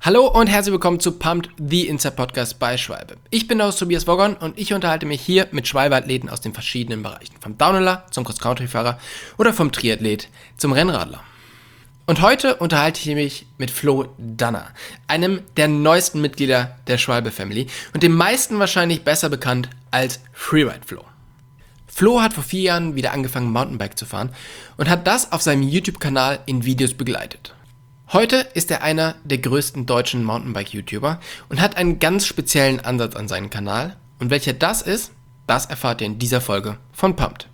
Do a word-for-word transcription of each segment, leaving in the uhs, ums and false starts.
Hallo und herzlich willkommen zu Pumped, the Inside Podcast bei Schwalbe. Ich bin der Host Tobias Woggon und ich unterhalte mich hier mit Schwalbe-Athleten aus den verschiedenen Bereichen. Vom Downhiller zum Cross-Country-Fahrer oder vom Triathlet zum Rennradler. Und heute unterhalte ich mich mit Flo Danner, einem der neuesten Mitglieder der Schwalbe-Family und den meisten wahrscheinlich besser bekannt als Freeride Flo. Flo hat vor vier Jahren wieder angefangen, Mountainbike zu fahren und hat das auf seinem YouTube-Kanal in Videos begleitet. Heute ist er einer der größten deutschen Mountainbike-YouTuber und hat einen ganz speziellen Ansatz an seinen Kanal. Und welcher das ist, das erfahrt ihr in dieser Folge von Pumped.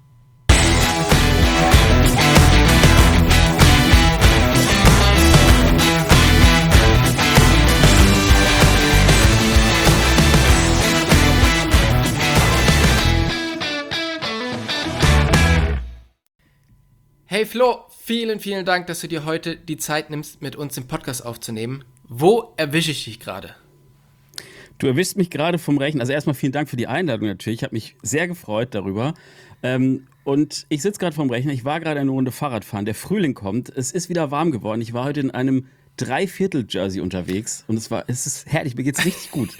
Hey Flo, vielen, vielen Dank, dass du dir heute die Zeit nimmst, mit uns den Podcast aufzunehmen. Wo erwische ich dich gerade? Du erwischst mich gerade vom Rechnen. Also erstmal vielen Dank für die Einladung natürlich. Ich habe mich sehr gefreut darüber. Ähm, und ich sitze gerade vorm Rechner. Ich war gerade eine Runde Fahrradfahren. Der Frühling kommt. Es ist wieder warm geworden. Ich war heute in einem Dreiviertel-Jersey unterwegs und es war, es ist herrlich, mir geht's richtig gut.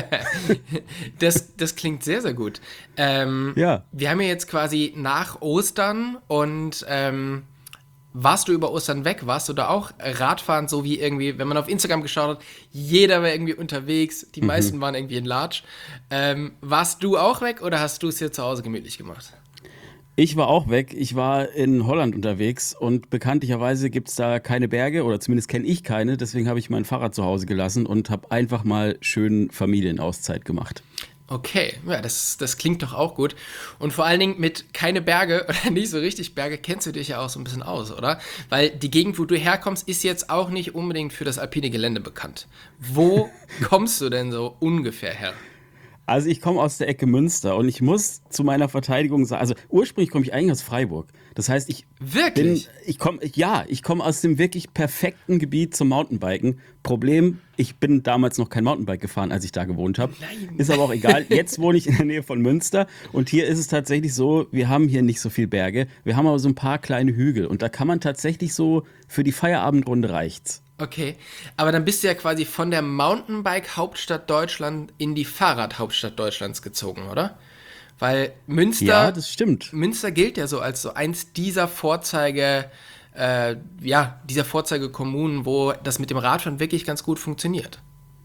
das, das klingt sehr, sehr gut. Ähm, ja. Wir haben ja jetzt quasi nach Ostern und ähm, warst du über Ostern weg? Warst du da auch Radfahren, so wie irgendwie, wenn man auf Instagram geschaut hat, jeder war irgendwie unterwegs, die mhm. meisten waren irgendwie in Latsch. Ähm, warst du auch weg oder hast du es hier zu Hause gemütlich gemacht? Ich war auch weg. Ich war in Holland unterwegs und bekanntlicherweise gibt es da keine Berge oder zumindest kenne ich keine. Deswegen habe ich mein Fahrrad zu Hause gelassen und habe einfach mal schön Familienauszeit gemacht. Okay, ja, das, das klingt doch auch gut. Und vor allen Dingen mit keine Berge oder nicht so richtig Berge kennst du dich ja auch so ein bisschen aus, oder? Weil die Gegend, wo du herkommst, ist jetzt auch nicht unbedingt für das alpine Gelände bekannt. Wo kommst du denn so ungefähr her? Also ich komme aus der Ecke Münster und ich muss zu meiner Verteidigung sagen, also ursprünglich komme ich eigentlich aus Freiburg. Das heißt, ich wirklich? bin, ich komme, ja, ich komme aus dem wirklich perfekten Gebiet zum Mountainbiken. Problem, ich bin damals noch kein Mountainbike gefahren, als ich da gewohnt habe. Ist aber auch egal. Jetzt wohne ich in der Nähe von Münster und hier ist es tatsächlich so, wir haben hier nicht so viel Berge, wir haben aber so ein paar kleine Hügel und da kann man tatsächlich so, für die Feierabendrunde reicht's. Okay, aber dann bist du ja quasi von der Mountainbike-Hauptstadt Deutschland in die Fahrrad-Hauptstadt Deutschlands gezogen, oder? Weil Münster, ja, das stimmt. Münster gilt ja so als so eins dieser Vorzeige, äh, ja, dieser Vorzeigekommunen, wo das mit dem Radfahren wirklich ganz gut funktioniert.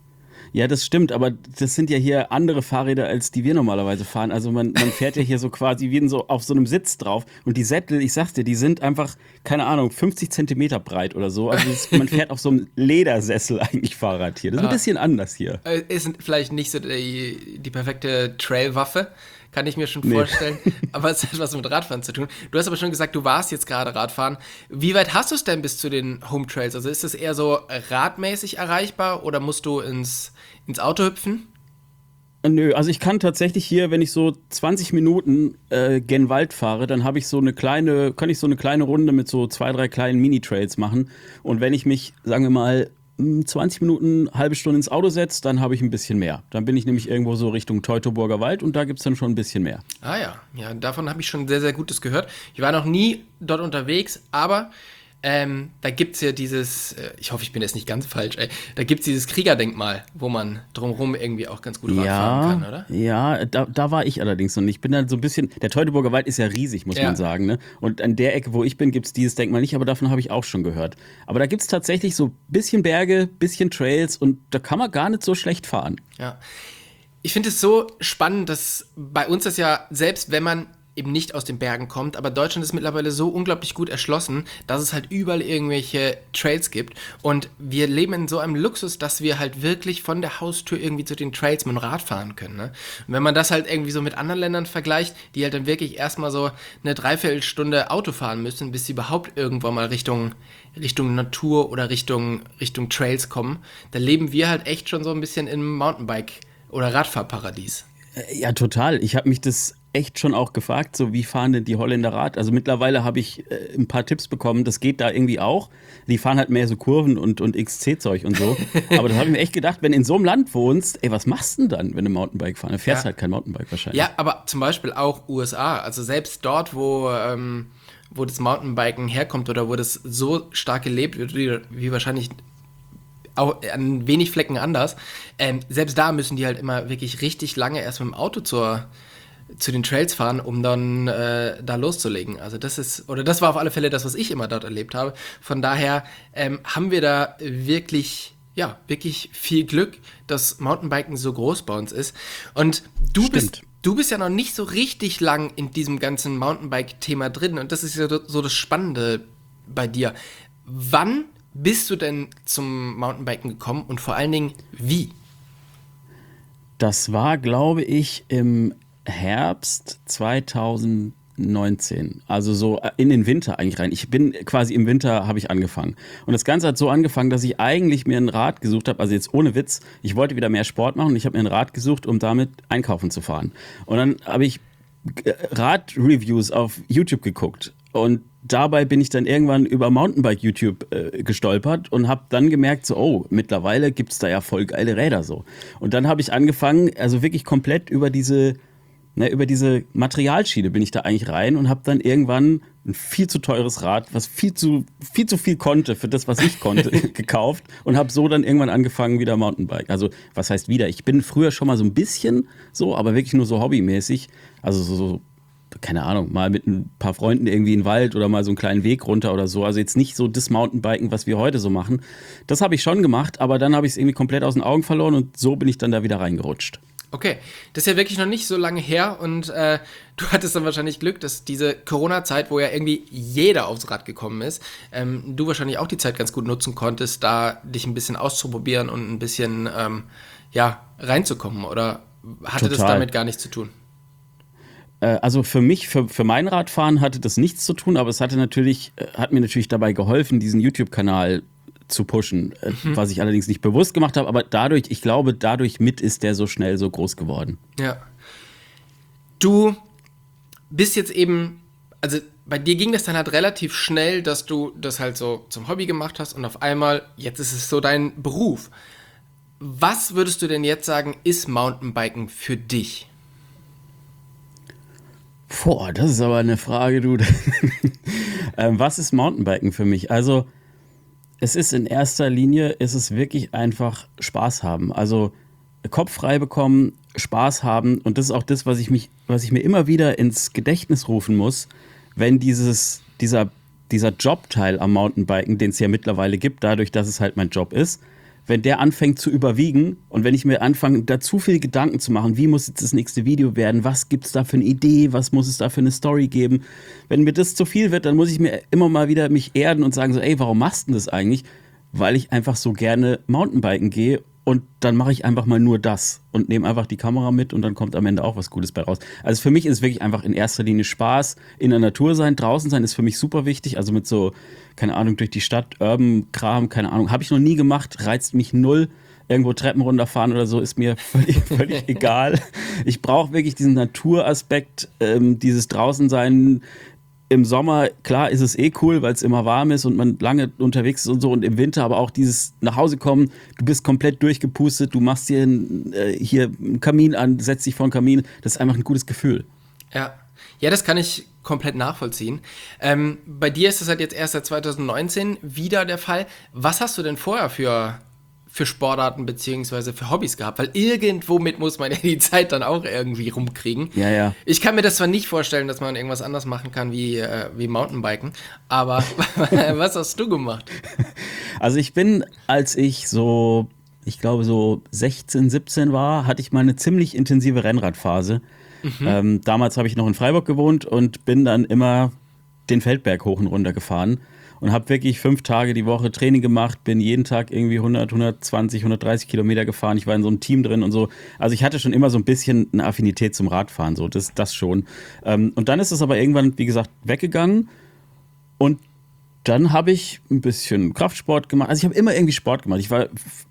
Ja, das stimmt, aber das sind ja hier andere Fahrräder, als die wir normalerweise fahren. Also man, man fährt ja hier so quasi wie in so auf so einem Sitz drauf. Und die Sättel, ich sag's dir, die sind einfach, keine Ahnung, fünfzig Zentimeter breit oder so. Also das, man fährt auf so einem Ledersessel eigentlich Fahrrad hier. Das ist ein bisschen anders hier. Ist vielleicht nicht so die, die perfekte Trailwaffe, kann ich mir schon Nee. vorstellen. Aber es hat was mit Radfahren zu tun. Du hast aber schon gesagt, du warst jetzt gerade Radfahren. Wie weit hast du es denn bis zu den Home Trails? Also ist das eher so radmäßig erreichbar oder musst du ins, ins Auto hüpfen? Nö, also ich kann tatsächlich hier, wenn ich so zwanzig Minuten äh, gen Wald fahre, dann habe ich so eine kleine, kann ich so eine kleine Runde mit so zwei, drei kleinen Mini-Trails machen. Und wenn ich mich, sagen wir mal, zwanzig Minuten, halbe Stunde ins Auto setze, dann habe ich ein bisschen mehr. Dann bin ich nämlich irgendwo so Richtung Teutoburger Wald und da gibt es dann schon ein bisschen mehr. Ah ja, ja, davon habe ich schon sehr, sehr Gutes gehört. Ich war noch nie dort unterwegs, aber ähm, da gibt es ja dieses, äh, ich hoffe, ich bin jetzt nicht ganz falsch, ey, da gibt es dieses Kriegerdenkmal, wo man drumherum irgendwie auch ganz gut Rad fahren kann, oder? Ja, da, da war ich allerdings noch nicht. Ich bin dann so ein bisschen, der Teutoburger Wald ist ja riesig, muss Ja. man sagen. Ne? Und an der Ecke, wo ich bin, gibt es dieses Denkmal nicht, aber davon habe ich auch schon gehört. Aber da gibt es tatsächlich so ein bisschen Berge, bisschen Trails und da kann man gar nicht so schlecht fahren. Ja. Ich finde es so spannend, dass bei uns das ja, selbst wenn man eben nicht aus den Bergen kommt, aber Deutschland ist mittlerweile so unglaublich gut erschlossen, dass es halt überall irgendwelche Trails gibt und wir leben in so einem Luxus, dass wir halt wirklich von der Haustür irgendwie zu den Trails mit dem Rad fahren können, ne? Und wenn man das halt irgendwie so mit anderen Ländern vergleicht, die halt dann wirklich erstmal so eine Dreiviertelstunde Auto fahren müssen, bis sie überhaupt irgendwann mal Richtung, Richtung Natur oder Richtung, Richtung Trails kommen, da leben wir halt echt schon so ein bisschen im Mountainbike- oder Radfahrparadies. Ja, total. Ich habe mich das echt schon auch gefragt, so wie fahren denn die Holländer Rad? Also mittlerweile habe ich äh, ein paar Tipps bekommen, das geht da irgendwie auch. Die fahren halt mehr so Kurven und, und X C-Zeug und so. Aber da habe ich mir echt gedacht, wenn du in so einem Land wohnst, ey, was machst du denn dann, wenn du Mountainbike fahren? Dann fährst du Ja. halt kein Mountainbike wahrscheinlich. Ja, aber zum Beispiel auch U S A. Also selbst dort, wo, ähm, wo das Mountainbiken herkommt oder wo das so stark gelebt wird, wie, wie wahrscheinlich auch an wenig Flecken anders. Ähm, selbst da müssen die halt immer wirklich richtig lange erst mit dem Auto zur, zu den Trails fahren, um dann äh, da loszulegen. Also das ist, oder das war auf alle Fälle das, was ich immer dort erlebt habe. Von daher ähm, haben wir da wirklich, ja, wirklich viel Glück, dass Mountainbiken so groß bei uns ist. Und du Stimmt. bist Du bist ja noch nicht so richtig lang in diesem ganzen Mountainbike-Thema drin und das ist ja so das Spannende bei dir. Wann bist du denn zum Mountainbiken gekommen und vor allen Dingen wie? Das war, glaube ich, im Herbst zweitausendneunzehn. Also so in den Winter eigentlich rein. Ich bin quasi im Winter habe ich angefangen. Und das Ganze hat so angefangen, dass ich eigentlich mir ein Rad gesucht habe, also jetzt ohne Witz, ich wollte wieder mehr Sport machen und ich habe mir ein Rad gesucht, um damit einkaufen zu fahren. Und dann habe ich Radreviews auf YouTube geguckt und dabei bin ich dann irgendwann über Mountainbike-YouTube äh, gestolpert und habe dann gemerkt, so, oh, mittlerweile gibt es da ja voll geile Räder so. Und dann habe ich angefangen, also wirklich komplett über diese, ne, über diese Materialschiene bin ich da eigentlich rein und habe dann irgendwann ein viel zu teures Rad, was viel zu viel, zu viel konnte für das, was ich konnte, gekauft und habe so dann irgendwann angefangen, wieder Mountainbike. Also, was heißt wieder? Ich bin früher schon mal so ein bisschen so, aber wirklich nur so hobbymäßig. Also so, so keine Ahnung, mal mit ein paar Freunden irgendwie in den Wald oder mal so einen kleinen Weg runter oder so. Also jetzt nicht so das Mountainbiken, was wir heute so machen. Das habe ich schon gemacht, aber dann habe ich es irgendwie komplett aus den Augen verloren und so bin ich dann da wieder reingerutscht. Okay, das ist ja wirklich noch nicht so lange her und äh, du hattest dann wahrscheinlich Glück, dass diese Corona-Zeit, wo ja irgendwie jeder aufs Rad gekommen ist, ähm, du wahrscheinlich auch die Zeit ganz gut nutzen konntest, da dich ein bisschen auszuprobieren und ein bisschen ähm, ja, reinzukommen, oder hatte Total. das damit gar nichts zu tun? Also für mich, für, für mein Radfahren hatte das nichts zu tun, aber es hatte natürlich, hat mir natürlich dabei geholfen, diesen YouTube-Kanal zu pushen, mhm. was ich allerdings nicht bewusst gemacht habe, aber dadurch, ich glaube, dadurch mit ist der so schnell so groß geworden. Ja. Du bist jetzt eben, also bei dir ging das dann halt relativ schnell, dass du das halt so zum Hobby gemacht hast und auf einmal, jetzt ist es so dein Beruf. Was würdest du denn jetzt sagen, ist Mountainbiken für dich? Boah, das ist aber eine Frage, du. ähm, was ist Mountainbiken für mich? Also, es ist in erster Linie, ist es wirklich einfach Spaß haben. Also, Kopf frei bekommen, Spaß haben. Und das ist auch das, was ich, mich, was ich mir immer wieder ins Gedächtnis rufen muss, wenn dieses, dieser, dieser Jobteil am Mountainbiken, den es ja mittlerweile gibt, dadurch, dass es halt mein Job ist, wenn der anfängt zu überwiegen und wenn ich mir anfange, da zu viel Gedanken zu machen, wie muss jetzt das nächste Video werden, was gibt es da für eine Idee, was muss es da für eine Story geben, wenn mir das zu viel wird, dann muss ich mir immer mal wieder mich erden und sagen so, ey, warum machst du denn das eigentlich? Weil ich einfach so gerne Mountainbiken gehe und dann mache ich einfach mal nur das und nehme einfach die Kamera mit und dann kommt am Ende auch was Gutes bei raus. Also für mich ist es wirklich einfach in erster Linie Spaß, in der Natur sein, draußen sein ist für mich super wichtig, also mit so, keine Ahnung, durch die Stadt, Urban-Kram, keine Ahnung, habe ich noch nie gemacht, reizt mich null. Irgendwo Treppen runterfahren oder so ist mir völlig, völlig egal. Ich brauche wirklich diesen Naturaspekt, ähm, dieses Draußensein. Im Sommer, klar, ist es eh cool, weil es immer warm ist und man lange unterwegs ist und so. Und im Winter aber auch dieses nach Hause kommen, du bist komplett durchgepustet, du machst dir ein, äh, hier einen Kamin an, setzt dich vor den Kamin. Das ist einfach ein gutes Gefühl. Ja, ja, das kann ich komplett nachvollziehen. Ähm, bei dir ist das halt jetzt erst seit zwanzig neunzehn wieder der Fall. Was hast du denn vorher für... für Sportarten beziehungsweise für Hobbys gehabt, weil irgendwo mit muss man ja die Zeit dann auch irgendwie rumkriegen. Ja, ja. Ich kann mir das zwar nicht vorstellen, dass man irgendwas anders machen kann wie, äh, wie Mountainbiken, aber was hast du gemacht? Also ich bin, als ich so, ich glaube so sechzehn, siebzehn war, hatte ich mal eine ziemlich intensive Rennradphase. Mhm. Ähm, damals habe ich noch in Freiburg gewohnt und bin dann immer den Feldberg hoch und runter gefahren. Und habe wirklich fünf Tage die Woche Training gemacht, bin jeden Tag irgendwie hundert, hundertzwanzig, hundertdreißig Kilometer gefahren. Ich war in so einem Team drin und so. Also ich hatte schon immer so ein bisschen eine Affinität zum Radfahren, so das, das schon. Und dann ist es aber irgendwann, wie gesagt, weggegangen. Und dann habe ich ein bisschen Kraftsport gemacht. Also ich habe immer irgendwie Sport gemacht. Ich war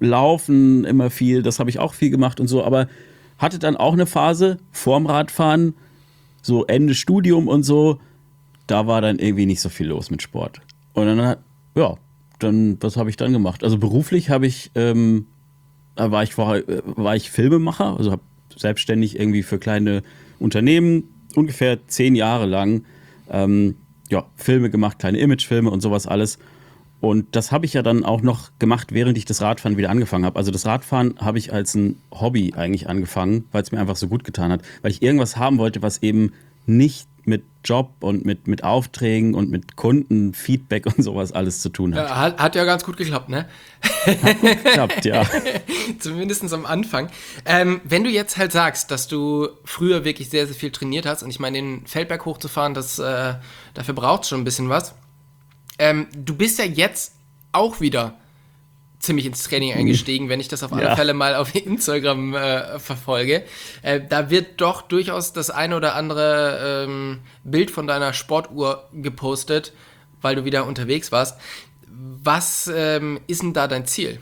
laufen immer viel, das habe ich auch viel gemacht und so. Aber hatte dann auch eine Phase vorm Radfahren, so Ende Studium und so. Da war dann irgendwie nicht so viel los mit Sport. Und dann, ja, dann, was habe ich dann gemacht? Also beruflich habe ich, ähm, war ich vorher, war ich Filmemacher, also habe selbstständig irgendwie für kleine Unternehmen ungefähr zehn Jahre lang, ähm, ja, Filme gemacht, kleine Imagefilme und sowas alles. Und das habe ich ja dann auch noch gemacht, während ich das Radfahren wieder angefangen habe. Also das Radfahren habe ich als ein Hobby eigentlich angefangen, weil es mir einfach so gut getan hat. Weil ich irgendwas haben wollte, was eben nicht mit Job und mit, mit Aufträgen und mit Kunden, Feedback und sowas alles zu tun hat. Ja, hat, hat ja ganz gut geklappt, ne? Hat gut geklappt, ja. Zumindest am Anfang. Ähm, wenn du jetzt halt sagst, dass du früher wirklich sehr, sehr viel trainiert hast, und ich meine, den Feldberg hochzufahren, das, äh, dafür braucht es schon ein bisschen was. Ähm, du bist ja jetzt auch wieder ziemlich ins Training eingestiegen, wenn ich das auf alle Ja. Fälle mal auf Instagram äh, verfolge. Äh, da wird doch durchaus das eine oder andere ähm, Bild von deiner Sportuhr gepostet, weil du wieder unterwegs warst. Was ähm, ist denn da dein Ziel?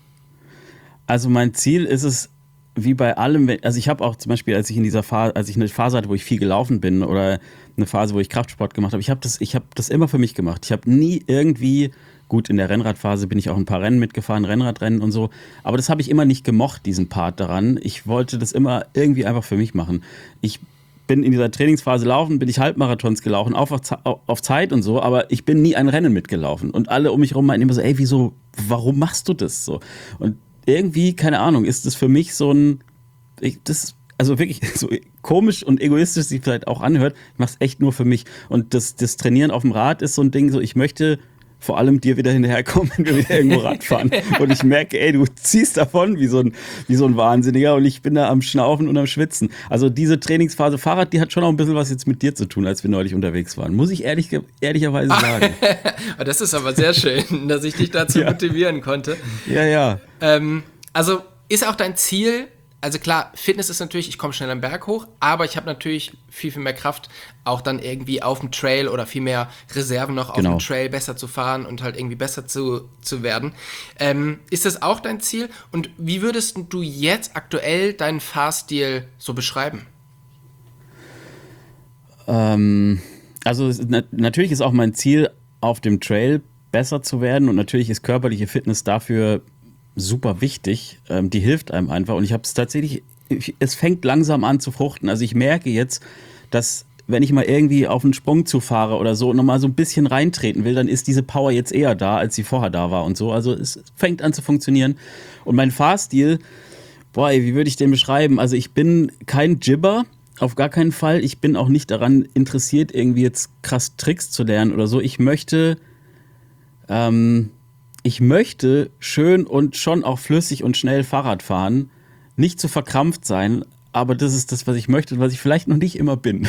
Also mein Ziel ist es, wie bei allem, wenn- also ich habe auch zum Beispiel, als ich in dieser Phase, als ich eine Phase hatte, wo ich viel gelaufen bin oder eine Phase, wo ich Kraftsport gemacht habe, ich habe das, ich habe das immer für mich gemacht. Ich habe nie irgendwie, gut, in der Rennradphase bin ich auch ein paar Rennen mitgefahren, Rennradrennen und so, aber das habe ich immer nicht gemocht, diesen Part daran. Ich wollte das immer irgendwie einfach für mich machen. Ich bin in dieser Trainingsphase laufen, bin ich Halbmarathons gelaufen, auf, auf Zeit und so, aber ich bin nie ein Rennen mitgelaufen. Und alle um mich herum meinten immer so, ey, wieso, warum machst du das so? Und irgendwie, keine Ahnung, ist das für mich so ein, ich, das, also wirklich so komisch und egoistisch sich vielleicht auch anhört, ich mach's echt nur für mich. Und das, das Trainieren auf dem Rad ist so ein Ding, so ich möchte vor allem dir wieder hinterherkommen, wenn wir wieder irgendwo Rad fahren. Und ich merke, ey, du ziehst davon wie so ein, wie so ein Wahnsinniger und ich bin da am Schnaufen und am Schwitzen. Also diese Trainingsphase Fahrrad, die hat schon auch ein bisschen was jetzt mit dir zu tun, als wir neulich unterwegs waren. Muss ich ehrlich, ehrlicherweise sagen. Das ist aber sehr schön, dass ich dich dazu Ja. motivieren konnte. Ja, ja. Ähm, also ist auch dein Ziel, also klar, Fitness ist natürlich, ich komme schnell am Berg hoch, aber ich habe natürlich viel, viel mehr Kraft, auch dann irgendwie auf dem Trail oder viel mehr Reserven noch auf Genau. dem Trail besser zu fahren und halt irgendwie besser zu, zu werden. Ähm, ist das auch dein Ziel? Und wie würdest du jetzt aktuell deinen Fahrstil so beschreiben? Ähm, also es- na, natürlich ist auch mein Ziel, auf dem Trail besser zu werden und natürlich ist körperliche Fitness dafür super wichtig. Ähm, die hilft einem einfach und ich habe es tatsächlich, ich, es fängt langsam an zu fruchten. Also ich merke jetzt, dass wenn ich mal irgendwie auf einen Sprung zufahre oder so und nochmal so ein bisschen reintreten will, dann ist diese Power jetzt eher da, als sie vorher da war und so. Also es fängt an zu funktionieren und mein Fahrstil, boah, ey, wie würde ich den beschreiben? Also ich bin kein Jibber, auf gar keinen Fall. Ich bin auch nicht daran interessiert, irgendwie jetzt krass Tricks zu lernen oder so. Ich möchte, ähm, ich möchte schön und schon auch flüssig und schnell Fahrrad fahren, nicht zu verkrampft sein, aber das ist das, was ich möchte und was ich vielleicht noch nicht immer bin.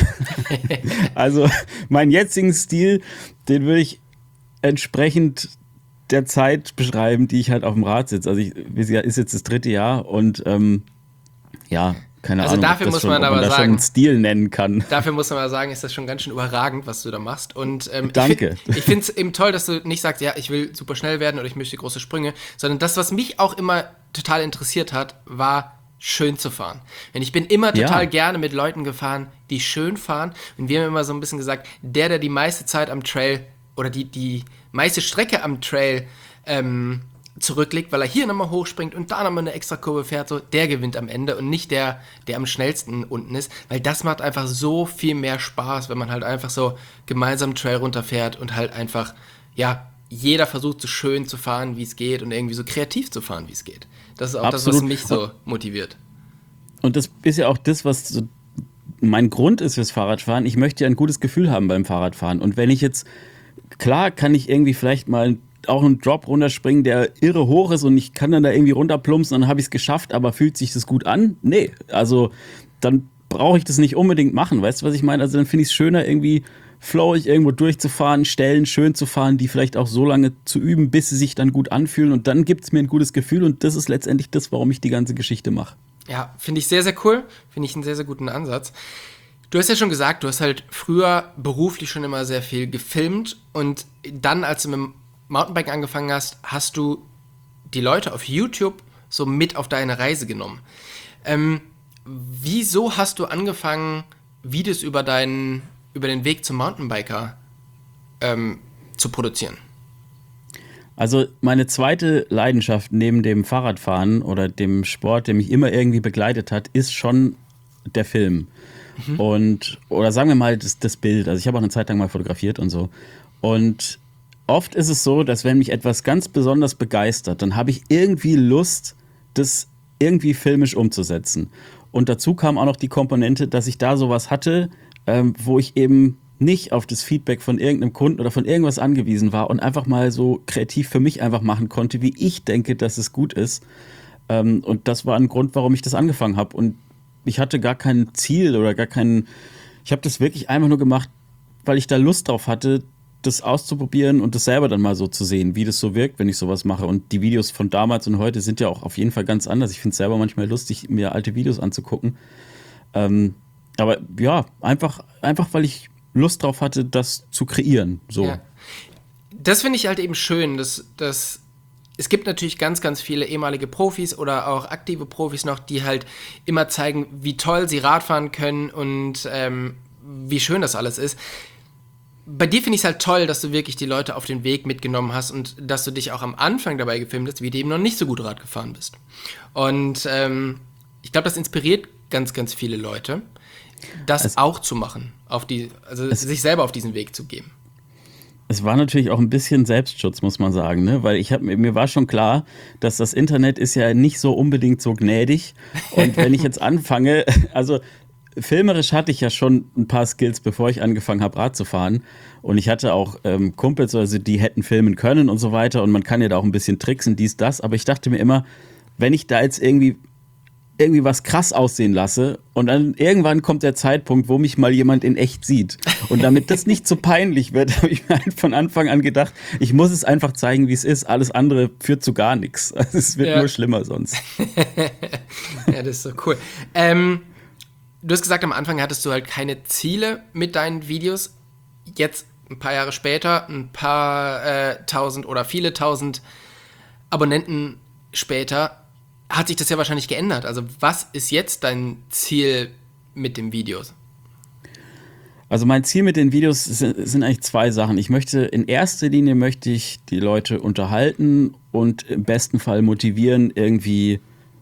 Also meinen jetzigen Stil, den würde ich entsprechend der Zeit beschreiben, die ich halt auf dem Rad sitze. Also ich, ist jetzt das dritte Jahr und ähm, ja, keine Also Ahnung, dafür ob das muss schon, man ob aber man das schon sagen- einen Stil nennen kann. Dafür muss man mal sagen, ist das schon ganz schön überragend, was du da machst. Und ähm, Danke. Ich finde es eben toll, dass du nicht sagst, ja, ich will super schnell werden oder ich möchte große Sprünge, sondern das, was mich auch immer total interessiert hat, war schön zu fahren. Und ich bin immer total Ja. gerne mit Leuten gefahren, die schön fahren. Und wir haben immer so ein bisschen gesagt, der, der die meiste Zeit am Trail oder die, die meiste Strecke am Trail ähm, zurücklegt, weil er hier nochmal hochspringt und da nochmal eine extra Kurve fährt, so, der gewinnt am Ende und nicht der, der am schnellsten unten ist, weil das macht einfach so viel mehr Spaß, wenn man halt einfach so gemeinsam Trail runterfährt und halt einfach, ja, jeder versucht so schön zu fahren, wie es geht und irgendwie so kreativ zu fahren, wie es geht. Das ist auch das, was Absolut. mich so motiviert. Und das ist ja auch das, was so mein Grund ist fürs Fahrradfahren. Ich möchte ja ein gutes Gefühl haben beim Fahrradfahren. Und wenn ich jetzt, klar kann ich irgendwie vielleicht mal auch einen Drop runterspringen, der irre hoch ist und ich kann dann da irgendwie runterplumpsen und dann habe ich es geschafft, aber fühlt sich das gut an? Nee, also dann brauche ich das nicht unbedingt machen, weißt du, was ich meine? Also dann finde ich es schöner, irgendwie flowig irgendwo durchzufahren, Stellen schön zu fahren, die vielleicht auch so lange zu üben, bis sie sich dann gut anfühlen und dann gibt es mir ein gutes Gefühl und das ist letztendlich das, warum ich die ganze Geschichte mache. Ja, finde ich sehr, sehr cool. Finde ich einen sehr, sehr guten Ansatz. Du hast ja schon gesagt, du hast halt früher beruflich schon immer sehr viel gefilmt und dann, als du mit dem Mountainbiken angefangen hast, hast du die Leute auf YouTube so mit auf deine Reise genommen. Ähm, wieso hast du angefangen, Videos über deinen, über den Weg zum Mountainbiker ähm, zu produzieren? Also meine zweite Leidenschaft neben dem Fahrradfahren oder dem Sport, der mich immer irgendwie begleitet hat, ist schon der Film. Mhm. Und, oder sagen wir mal, das, das Bild. Also ich habe auch eine Zeit lang mal fotografiert und so. Und oft ist es so, dass wenn mich etwas ganz besonders begeistert, dann habe ich irgendwie Lust, das irgendwie filmisch umzusetzen. Und dazu kam auch noch die Komponente, dass ich da sowas hatte, ähm, wo ich eben nicht auf das Feedback von irgendeinem Kunden oder von irgendwas angewiesen war und einfach mal so kreativ für mich einfach machen konnte, wie ich denke, dass es gut ist. Ähm, und das war ein Grund, warum ich das angefangen habe. Und ich hatte gar kein Ziel oder gar keinen, ich habe das wirklich einfach nur gemacht, weil ich da Lust drauf hatte, das auszuprobieren und das selber dann mal so zu sehen, wie das so wirkt, wenn ich sowas mache. Und die Videos von damals und heute sind ja auch auf jeden Fall ganz anders. Ich finde es selber manchmal lustig, mir alte Videos anzugucken. Ähm, aber ja, einfach, einfach, weil ich Lust drauf hatte, das zu kreieren. So. Ja. Das finde ich halt eben schön, dass, dass es gibt natürlich ganz, ganz viele ehemalige Profis oder auch aktive Profis noch, die halt immer zeigen, wie toll sie Radfahren können und ähm, wie schön das alles ist. Bei dir finde ich es halt toll, dass du wirklich die Leute auf den Weg mitgenommen hast und dass du dich auch am Anfang dabei gefilmt hast, wie du eben noch nicht so gut Rad gefahren bist. Und ähm, ich glaube, das inspiriert ganz, ganz viele Leute, das es, auch zu machen, auf die, also es, sich selber auf diesen Weg zu geben. Es war natürlich auch ein bisschen Selbstschutz, muss man sagen, ne? Weil ich hab, mir war schon klar, dass das Internet ist ja nicht so unbedingt so gnädig. Und wenn ich jetzt anfange, also filmerisch hatte ich ja schon ein paar Skills, bevor ich angefangen habe, Rad zu fahren. Und ich hatte auch ähm, Kumpels, also die hätten filmen können und so weiter. Und man kann ja da auch ein bisschen tricksen, dies, das. Aber ich dachte mir immer, wenn ich da jetzt irgendwie irgendwie was krass aussehen lasse und dann irgendwann kommt der Zeitpunkt, wo mich mal jemand in echt sieht. Und damit das nicht so peinlich wird, habe ich mir halt von Anfang an gedacht, ich muss es einfach zeigen, wie es ist. Alles andere führt zu gar nichts. Also es wird ja nur schlimmer sonst. Ja, das ist so cool. Ähm, du hast gesagt, am Anfang hattest du halt keine Ziele mit deinen Videos. Jetzt, ein paar Jahre später, ein paar äh, tausend oder viele tausend Abonnenten später, hat sich das ja wahrscheinlich geändert. Also was ist jetzt dein Ziel mit den Videos? Also mein Ziel mit den Videos sind, sind eigentlich zwei Sachen. Ich möchte, in erster Linie möchte ich die Leute unterhalten und im besten Fall motivieren, irgendwie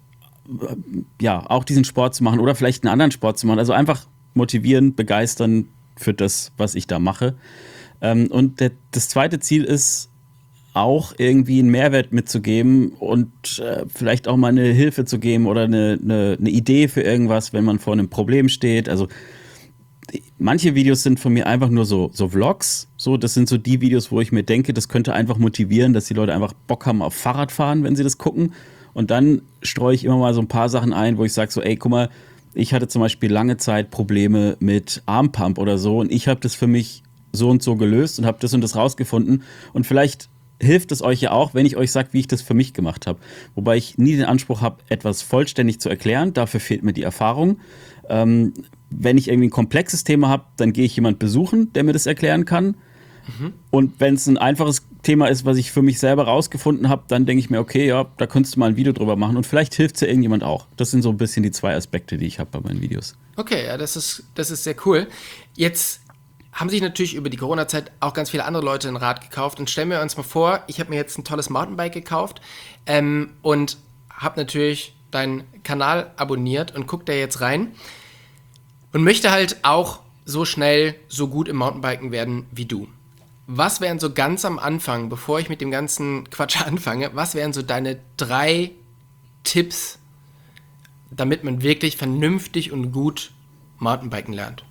ja, auch diesen Sport zu machen oder vielleicht einen anderen Sport zu machen. Also einfach motivieren, begeistern für das, was ich da mache. Und der, das zweite Ziel ist, auch irgendwie einen Mehrwert mitzugeben und äh, vielleicht auch mal eine Hilfe zu geben oder eine, eine, eine Idee für irgendwas, wenn man vor einem Problem steht. Also manche Videos sind von mir einfach nur so, so Vlogs. So, das sind so die Videos, wo ich mir denke, das könnte einfach motivieren, dass die Leute einfach Bock haben auf Fahrradfahren, wenn sie das gucken. Und dann streue ich immer mal so ein paar Sachen ein, wo ich sage so, ey, guck mal, ich hatte zum Beispiel lange Zeit Probleme mit Armpump oder so und ich habe das für mich so und so gelöst und habe das und das rausgefunden und vielleicht hilft es euch ja auch, wenn ich euch sage, wie ich das für mich gemacht habe. Wobei ich nie den Anspruch habe, etwas vollständig zu erklären. Dafür fehlt mir die Erfahrung. Ähm, wenn ich irgendwie ein komplexes Thema habe, dann gehe ich jemanden besuchen, der mir das erklären kann. Mhm. Und wenn es ein einfaches Thema ist, was ich für mich selber rausgefunden habe, dann denke ich mir, okay, ja, da könntest du mal ein Video drüber machen und vielleicht hilft es ja irgendjemand auch. Das sind so ein bisschen die zwei Aspekte, die ich habe bei meinen Videos. Okay, ja, das ist, das ist sehr cool. Jetzt haben sich natürlich über die Corona-Zeit auch ganz viele andere Leute ein Rad gekauft. Und stellen wir uns mal vor, ich habe mir jetzt ein tolles Mountainbike gekauft ähm, und habe natürlich deinen Kanal abonniert und gucke da jetzt rein und möchte halt auch so schnell, so gut im Mountainbiken werden wie du. Was wären so ganz am Anfang, bevor ich mit dem ganzen Quatsch anfange, was wären so deine drei Tipps, damit man wirklich vernünftig und gut Mountainbiken lernt?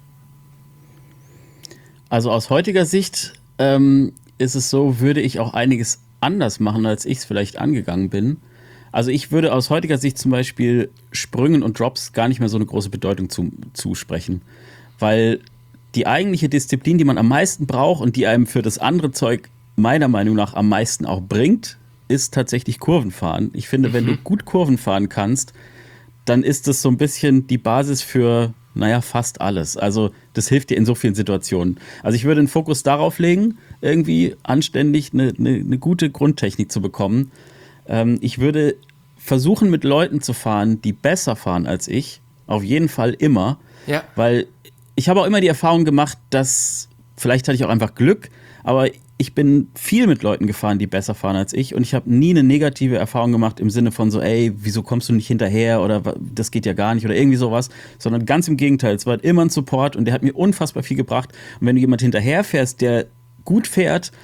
Also aus heutiger Sicht ähm, ist es so, würde ich auch einiges anders machen, als ich es vielleicht angegangen bin. Also ich würde aus heutiger Sicht zum Beispiel Sprüngen und Drops gar nicht mehr so eine große Bedeutung zu, zusprechen. Weil die eigentliche Disziplin, die man am meisten braucht und die einem für das andere Zeug meiner Meinung nach am meisten auch bringt, ist tatsächlich Kurvenfahren. Ich finde, mhm. wenn du gut Kurven fahren kannst, dann ist das so ein bisschen die Basis für, naja, fast alles. Also das hilft dir in so vielen Situationen. Also ich würde den Fokus darauf legen, irgendwie anständig eine, eine, eine gute Grundtechnik zu bekommen. Ähm, ich würde versuchen, mit Leuten zu fahren, die besser fahren als ich. Auf jeden Fall immer. Ja. Weil ich habe auch immer die Erfahrung gemacht, dass, vielleicht hatte ich auch einfach Glück, aber ich bin viel mit Leuten gefahren, die besser fahren als ich und ich habe nie eine negative Erfahrung gemacht im Sinne von so, ey, wieso kommst du nicht hinterher oder das geht ja gar nicht oder irgendwie sowas, sondern ganz im Gegenteil, es war immer ein Support und der hat mir unfassbar viel gebracht und wenn du jemand hinterherfährst, der gut fährt,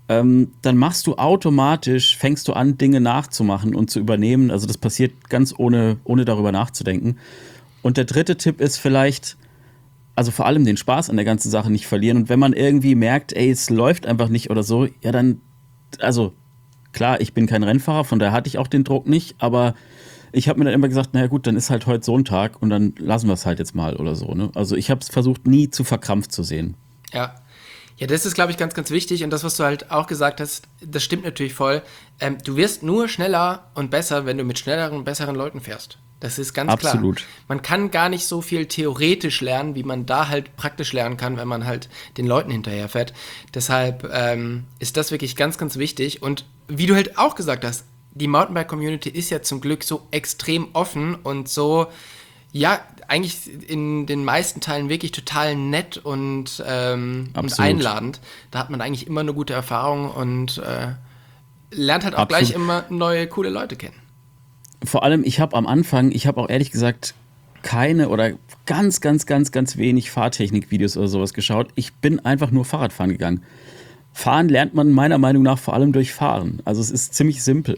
ähm, dann machst du automatisch, fängst du an, Dinge nachzumachen und zu übernehmen. Also das passiert ganz ohne, ohne darüber nachzudenken. Und der dritte Tipp ist vielleicht, also vor allem den Spaß an der ganzen Sache nicht verlieren. Und wenn man irgendwie merkt, ey, es läuft einfach nicht oder so, ja dann, also klar, ich bin kein Rennfahrer, von daher hatte ich auch den Druck nicht, aber ich habe mir dann immer gesagt, naja gut, dann ist halt heute so ein Tag und dann lassen wir es halt jetzt mal oder so. Ne? Also ich habe es versucht, nie zu verkrampft zu sehen. Ja. Ja, das ist, glaube ich, ganz, ganz wichtig. Und das, was du halt auch gesagt hast, das stimmt natürlich voll. Ähm, du wirst nur schneller und besser, wenn du mit schnelleren und besseren Leuten fährst. Das ist ganz klar. Absolut. Man kann gar nicht so viel theoretisch lernen, wie man da halt praktisch lernen kann, wenn man halt den Leuten hinterherfährt. Deshalb ähm, ist das wirklich ganz, ganz wichtig. Und wie du halt auch gesagt hast, die Mountainbike-Community ist ja zum Glück so extrem offen und so, ja, eigentlich in den meisten Teilen wirklich total nett und, ähm, und einladend. Da hat man eigentlich immer eine gute Erfahrung und äh, lernt halt auch Absolut. gleich immer neue, coole Leute kennen. Vor allem, ich habe am Anfang, ich habe auch ehrlich gesagt keine oder ganz, ganz, ganz, ganz wenig Fahrtechnik-Videos oder sowas geschaut. Ich bin einfach nur Fahrradfahren gegangen. Fahren lernt man meiner Meinung nach vor allem durch Fahren. Also es ist ziemlich simpel.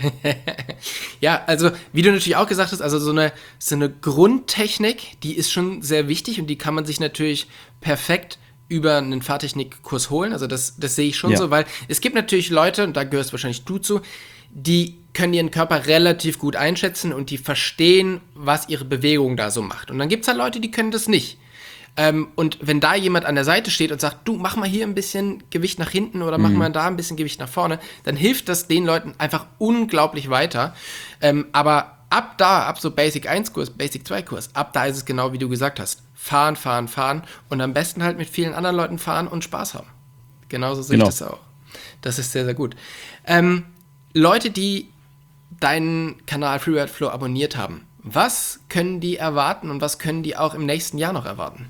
Ja, also wie du natürlich auch gesagt hast, also so eine, so eine Grundtechnik, die ist schon sehr wichtig und die kann man sich natürlich perfekt über einen Fahrtechnikkurs holen. Also das, das sehe ich schon Ja. so, weil es gibt natürlich Leute, und da gehörst wahrscheinlich du zu, die können ihren Körper relativ gut einschätzen und die verstehen, was ihre Bewegung da so macht. Und dann gibt es halt Leute, die können das nicht. Ähm, und wenn da jemand an der Seite steht und sagt, du, mach mal hier ein bisschen Gewicht nach hinten oder mach Mhm. mal da ein bisschen Gewicht nach vorne, dann hilft das den Leuten einfach unglaublich weiter. Ähm, aber ab da, ab so Basic eins Kurs, Basic zwei Kurs, ab da ist es genau wie du gesagt hast. Fahren, fahren, fahren und am besten halt mit vielen anderen Leuten fahren und Spaß haben. Genauso sehe Genau. ich das auch. Das ist sehr, sehr gut. Ähm, Leute, die deinen Kanal Freeride Flow abonniert haben, was können die erwarten und was können die auch im nächsten Jahr noch erwarten?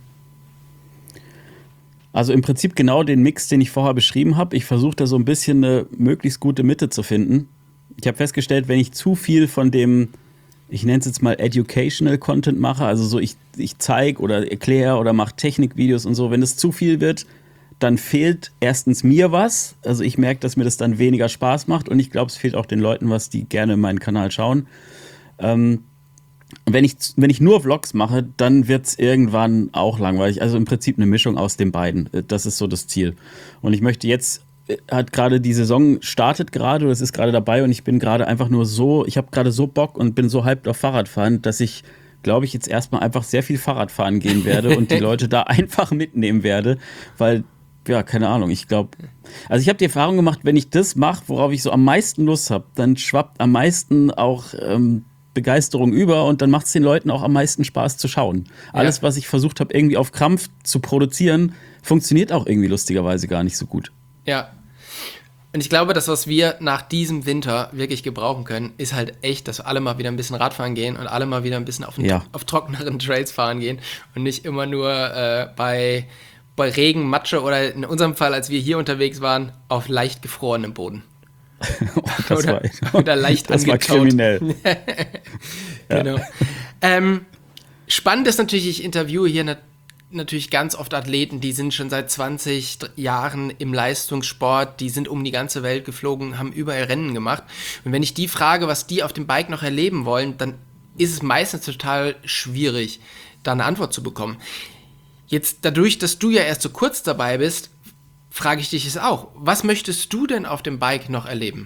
Also im Prinzip genau den Mix, den ich vorher beschrieben habe. Ich versuche da so ein bisschen eine möglichst gute Mitte zu finden. Ich habe festgestellt, wenn ich zu viel von dem, ich nenne es jetzt mal Educational Content mache, also so ich, ich zeige oder erkläre oder mache Technikvideos und so, wenn das zu viel wird, dann fehlt erstens mir was. Also ich merke, dass mir das dann weniger Spaß macht und ich glaube, es fehlt auch den Leuten was, die gerne meinen Kanal schauen. Ähm, Wenn ich, wenn ich nur Vlogs mache, dann wird es irgendwann auch langweilig. Also im Prinzip eine Mischung aus den beiden. Das ist so das Ziel. Und ich möchte jetzt, hat gerade die Saison startet gerade, oder es ist gerade dabei und ich bin gerade einfach nur so, ich habe gerade so Bock und bin so hyped auf Fahrradfahren, dass ich, glaube ich, jetzt erstmal einfach sehr viel Fahrradfahren gehen werde und die Leute da einfach mitnehmen werde, weil, ja, keine Ahnung, ich glaube, also ich habe die Erfahrung gemacht, wenn ich das mache, worauf ich so am meisten Lust habe, dann schwappt am meisten auch ähm, Begeisterung über und dann macht es den Leuten auch am meisten Spaß zu schauen. Alles, Ja. was ich versucht habe, irgendwie auf Krampf zu produzieren, funktioniert auch irgendwie lustigerweise gar nicht so gut. Ja. Und ich glaube, das, was wir nach diesem Winter wirklich gebrauchen können, ist halt echt, dass alle mal wieder ein bisschen Radfahren gehen und alle mal wieder ein bisschen auf, den, Ja. auf trockeneren Trails fahren gehen und nicht immer nur äh, bei, bei Regen, Matsche oder in unserem Fall, als wir hier unterwegs waren, auf leicht gefrorenem Boden. Das Oder- war, oder leicht das war angetaut. kriminell. Genau. Ähm, spannend ist natürlich, ich interviewe hier nat natürlich ganz oft Athleten, die sind schon seit zwanzig Jahren im Leistungssport, die sind um die ganze Welt geflogen, haben überall Rennen gemacht. Und wenn ich die frage, was die auf dem Bike noch erleben wollen, dann ist es meistens total schwierig, da eine Antwort zu bekommen. Jetzt dadurch, dass du ja erst so kurz dabei bist, frage ich dich es auch. Was möchtest du denn auf dem Bike noch erleben?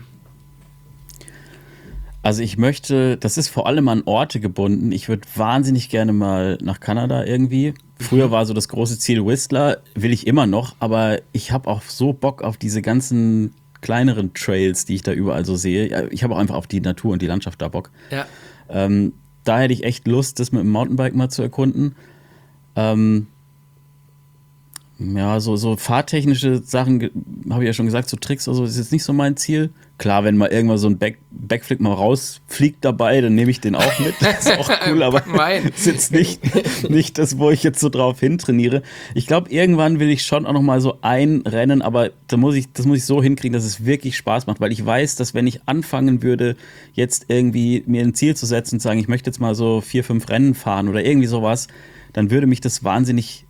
Also ich möchte, das ist vor allem an Orte gebunden. Ich würde wahnsinnig gerne mal nach Kanada irgendwie. Früher war so das große Ziel Whistler, will ich immer noch, aber ich habe auch so Bock auf diese ganzen kleineren Trails, die ich da überall so sehe. Ja, ich habe auch einfach auf die Natur und die Landschaft da Bock. Ja. Ähm, da hätte ich echt Lust, das mit dem Mountainbike mal zu erkunden. Ähm, ja, so, so fahrtechnische Sachen, habe ich ja schon gesagt, so Tricks oder so, ist jetzt nicht so mein Ziel. Klar, wenn mal irgendwann so ein Back Backflip mal rausfliegt dabei, dann nehme ich den auch mit. Das ist auch cool, aber Mein. ist jetzt nicht, nicht das, wo ich jetzt so drauf hintrainiere. Ich glaube, irgendwann will ich schon auch noch mal so ein Rennen, aber da muss ich, das muss ich so hinkriegen, dass es wirklich Spaß macht, weil ich weiß, dass wenn ich anfangen würde, jetzt irgendwie mir ein Ziel zu setzen und zu sagen, ich möchte jetzt mal so vier, fünf Rennen fahren oder irgendwie sowas, dann würde mich das wahnsinnig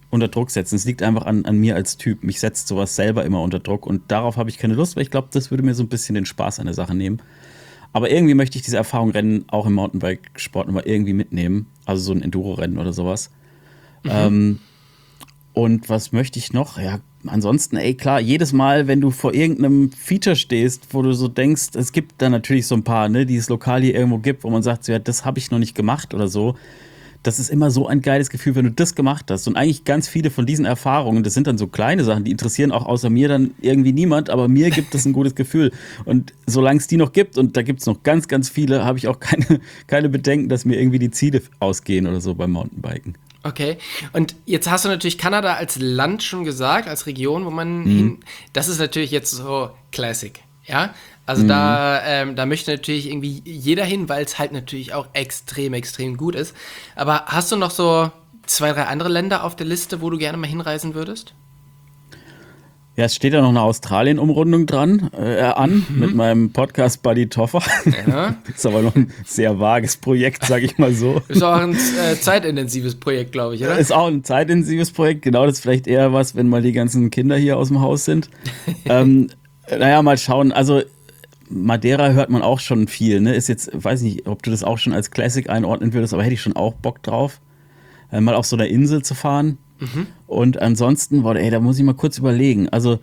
unter Druck setzen. Es liegt einfach an, an mir als Typ. Mich setzt sowas selber immer unter Druck und darauf habe ich keine Lust, weil ich glaube, das würde mir so ein bisschen den Spaß an der Sache nehmen. Aber irgendwie möchte ich diese Erfahrung Rennen auch im Mountainbike-Sport nochmal irgendwie mitnehmen. Also so ein Enduro-Rennen oder sowas. Mhm. Ähm, und was möchte ich noch? Ja, ansonsten, ey, klar, jedes Mal, wenn du vor irgendeinem Feature stehst, wo du so denkst, es gibt da natürlich so ein paar, ne, die es lokal hier irgendwo gibt, wo man sagt, so, ja, das habe ich noch nicht gemacht oder so. Das ist immer so ein geiles Gefühl, wenn du das gemacht hast. Und eigentlich ganz viele von diesen Erfahrungen, das sind dann so kleine Sachen, die interessieren auch außer mir dann irgendwie niemand, aber mir gibt es ein gutes Gefühl. Und solange es die noch gibt, und da gibt es noch ganz, ganz viele, habe ich auch keine, keine Bedenken, dass mir irgendwie die Ziele ausgehen oder so beim Mountainbiken. Okay, und jetzt hast du natürlich Kanada als Land schon gesagt, als Region, wo man mhm. hin, das ist natürlich jetzt so Classic, ja, also mhm. da, ähm, da möchte natürlich irgendwie jeder hin, weil es halt natürlich auch extrem, extrem gut ist, aber hast du noch so zwei, drei andere Länder auf der Liste, wo du gerne mal hinreisen würdest? Ja, es steht ja noch eine Australien-Umrundung dran, äh, an, mhm. mit meinem Podcast-Buddy Toffer. Ja. Ist aber noch ein sehr vages Projekt, sag ich mal so. Ist auch ein äh, zeitintensives Projekt, glaube ich, oder? Ist auch ein zeitintensives Projekt, genau, das ist vielleicht eher was, wenn mal die ganzen Kinder hier aus dem Haus sind. ähm, naja, mal schauen, also Madeira hört man auch schon viel, ne? Ist jetzt, weiß nicht, ob du das auch schon als Classic einordnen würdest, aber hätte ich schon auch Bock drauf, äh, mal auf so einer Insel zu fahren. Mhm. Und ansonsten, boah, ey, da muss ich mal kurz überlegen. Also,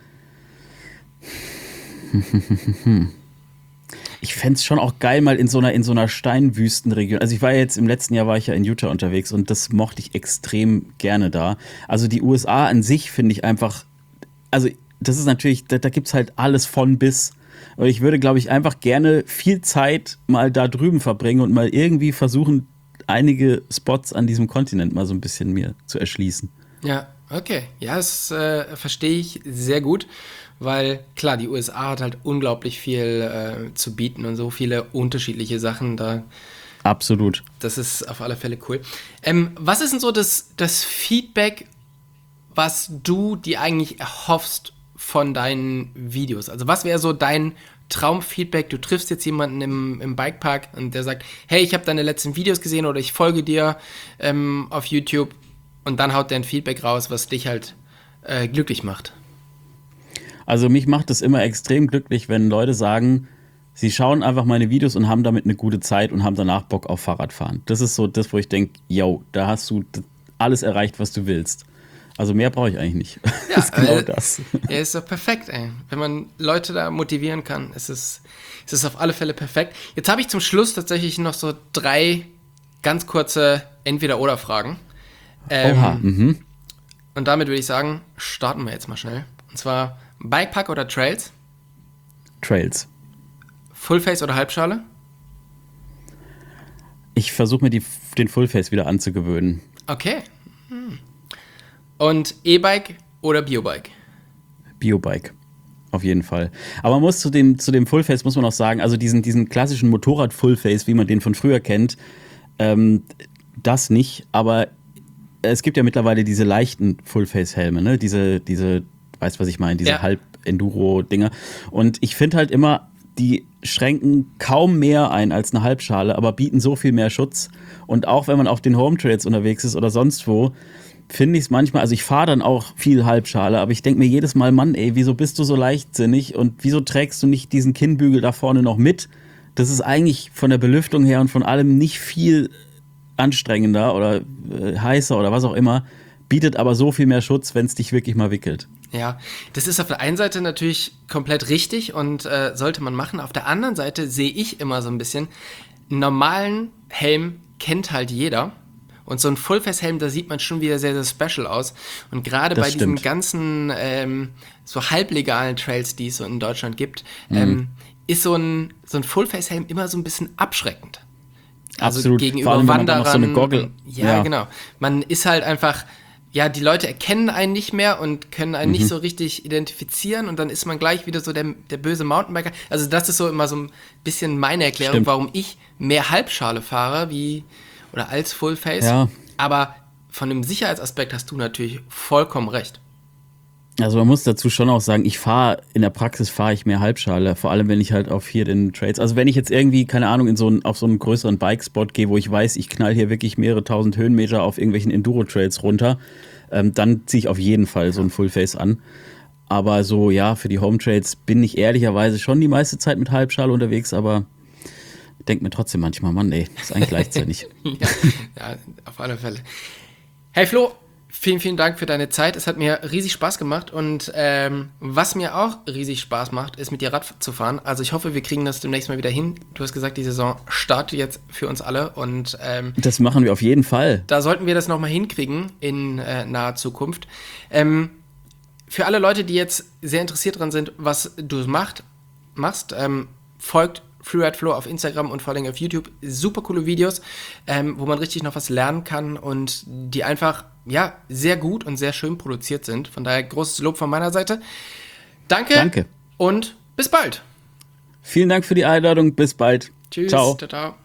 ich fände es schon auch geil, mal in so einer, in so einer Steinwüstenregion. Also ich war ja jetzt, im letzten Jahr war ich ja in Utah unterwegs und das mochte ich extrem gerne da. Also die U S A an sich finde ich einfach, also das ist natürlich, da, da gibt es halt alles von bis. Und ich würde, glaube ich, einfach gerne viel Zeit mal da drüben verbringen und mal irgendwie versuchen, einige Spots an diesem Kontinent mal so ein bisschen mir zu erschließen. Ja, okay. Ja, das äh, verstehe ich sehr gut, weil klar, die U S A hat halt unglaublich viel äh, zu bieten und so viele unterschiedliche Sachen da. Absolut. Das ist auf alle Fälle cool. Ähm, was ist denn so das, das Feedback, was du dir eigentlich erhoffst von deinen Videos? Also was wäre so dein Traumfeedback? Du triffst jetzt jemanden im, im Bikepark und der sagt, hey, ich habe deine letzten Videos gesehen oder ich folge dir ähm, auf YouTube. Und dann haut der ein Feedback raus, was dich halt äh, glücklich macht. Also mich macht es immer extrem glücklich, wenn Leute sagen, sie schauen einfach meine Videos und haben damit eine gute Zeit und haben danach Bock auf Fahrradfahren. Das ist so das, wo ich denke, yo, da hast du alles erreicht, was du willst. Also mehr brauche ich eigentlich nicht. Ja, das ist genau äh, das. Ja, ist doch perfekt, ey. Wenn man Leute da motivieren kann, ist es, ist es auf alle Fälle perfekt. Jetzt habe ich zum Schluss tatsächlich noch so drei ganz kurze Entweder-Oder-Fragen. Ähm, Oha, mhm. Und damit würde ich sagen, starten wir jetzt mal schnell. Und zwar Bikepack oder Trails? Trails. Fullface oder Halbschale? Ich versuche mir die, den Fullface wieder anzugewöhnen. Okay. Hm. Und E-Bike oder Biobike? Biobike. Auf jeden Fall. Aber man muss zu dem, zu dem Fullface muss man auch sagen, also diesen, diesen klassischen Motorrad-Fullface, wie man den von früher kennt, ähm, das nicht, aber es gibt ja mittlerweile diese leichten Fullface-Helme, ne? Diese, diese, weißt du, was ich meine, diese ja. Halb-Enduro-Dinger. Und ich finde halt immer, die schränken kaum mehr ein als eine Halbschale, aber bieten so viel mehr Schutz. Und auch wenn man auf den Home-Trails unterwegs ist oder sonst wo, finde ich es manchmal, also ich fahre dann auch viel Halbschale, aber ich denke mir jedes Mal, Mann, ey, wieso bist du so leichtsinnig und wieso trägst du nicht diesen Kinnbügel da vorne noch mit? Das ist eigentlich von der Belüftung her und von allem nicht viel anstrengender oder äh, heißer oder was auch immer, bietet aber so viel mehr Schutz, wenn es dich wirklich mal wickelt. Ja, das ist auf der einen Seite natürlich komplett richtig und äh, sollte man machen. Auf der anderen Seite sehe ich immer so ein bisschen, einen normalen Helm kennt halt jeder. Und so ein Fullface-Helm, da sieht man schon wieder sehr, sehr special aus. Und gerade bei stimmt. diesen ganzen ähm, so halblegalen Trails, die es so in Deutschland gibt, mhm. ähm, ist so ein, so ein Fullface-Helm immer so ein bisschen abschreckend. Also Absolut. gegenüber Vor allem, Wanderern. noch so eine Goggle. Ja, ja, genau. Man ist halt einfach, ja, die Leute erkennen einen nicht mehr und können einen mhm. nicht so richtig identifizieren und dann ist man gleich wieder so der, der böse Mountainbiker. Also das ist so immer so ein bisschen meine Erklärung, Stimmt. warum ich mehr Halbschale fahre, wie oder als Fullface. Ja. Aber von dem Sicherheitsaspekt hast du natürlich vollkommen recht. Also man muss dazu schon auch sagen, ich fahre, in der Praxis fahre ich mehr Halbschale, vor allem wenn ich halt auf hier den Trails, also wenn ich jetzt irgendwie, keine Ahnung, in so einen, auf so einen größeren Bikespot gehe, wo ich weiß, ich knall hier wirklich mehrere tausend Höhenmeter auf irgendwelchen Enduro-Trails runter, ähm, dann ziehe ich auf jeden Fall so ein Fullface an. Aber so, ja, für die Home-Trails bin ich ehrlicherweise schon die meiste Zeit mit Halbschale unterwegs, aber denke mir trotzdem manchmal, Mann, ey, das ist eigentlich gleichzeitig. ja, ja, auf alle Fälle. Hey Flo, vielen, vielen Dank für deine Zeit. Es hat mir riesig Spaß gemacht und ähm, was mir auch riesig Spaß macht, ist mit dir Rad zu fahren. Also ich hoffe, wir kriegen das demnächst mal wieder hin. Du hast gesagt, die Saison startet jetzt für uns alle und ähm, das machen wir auf jeden Fall. Da sollten wir das nochmal hinkriegen in äh, naher Zukunft. Ähm, für alle Leute, die jetzt sehr interessiert dran sind, was du macht, machst, ähm, folgt Freeride Flo auf Instagram und vor allem auf YouTube. Super coole Videos, ähm, wo man richtig noch was lernen kann und die einfach, ja, sehr gut und sehr schön produziert sind. Von daher großes Lob von meiner Seite. Danke. Danke. Und bis bald. Vielen Dank für die Einladung. Bis bald. Tschüss. Ciao. Ciao, ciao.